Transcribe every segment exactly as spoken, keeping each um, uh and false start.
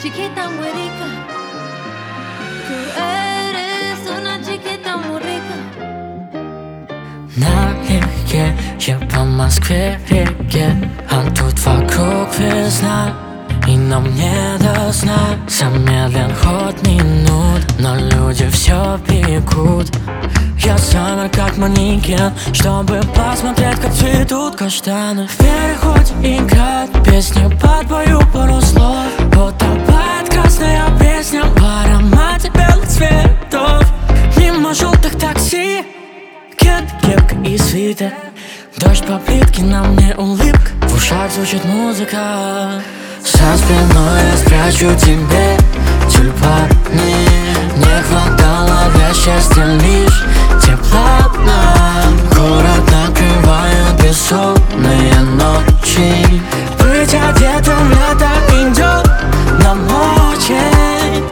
chiquita muy rica. Tú eres una chiquita muy rica. Налегке я по Москве реке, а тут вокруг весна, и нам не до сна. Замедлен ход минут, но люди все бегут. Я замер как манекен, чтобы посмотреть, как цветут каштаны. В переходе играет песня под бою пару слов. Утопает красная песня в аромате белых цветов. Мимо желтых такси, кет, кепка и свитер. Дождь по плитке, на мне улыбка, в ушах звучит музыка. За спиной я спрячу тебе тюльпаны. Не хватало для счастья лишь тепла нам. Город накрывают бессонные ночи. Быть одетым в лето идет нам очень.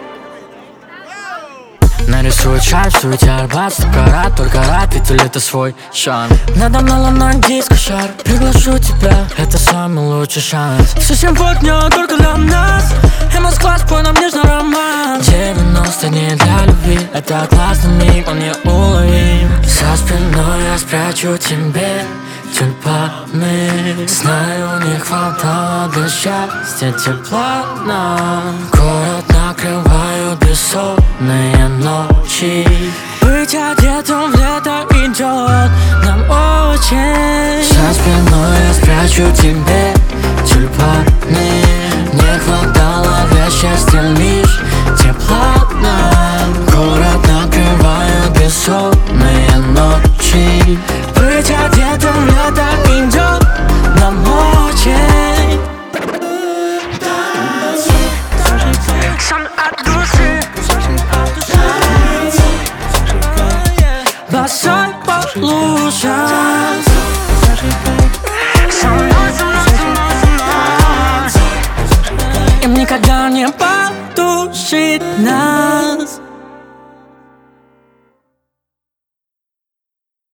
Нарисую чай в суете Арбат, сто карат, только рад, ведь у лета свой шанс. Надо мной луна, диско-шар. Приглашу тебя, это самый лучший шанс. Все сегодня только для нас, и Москва спой нам нежный роман. девяносто дней для любви, это классный миг, он неуловим. За спиной я спрячу тебе тюльпаны. Знаю, не хватало для счастья тепла нам. Город накрывают бессонные ночи. Быть одетым в лето идет нам очень. За спиной я спрячу тебе тюльпаны. Не хватало для счастья лишь тепла нам. Город накрывают бессонные ночи. Быть одетым в лето идет нам очень. Сон от души, босой по лужам. Со мной, со мной, со мной, со мной. Им никогда не потушить нас.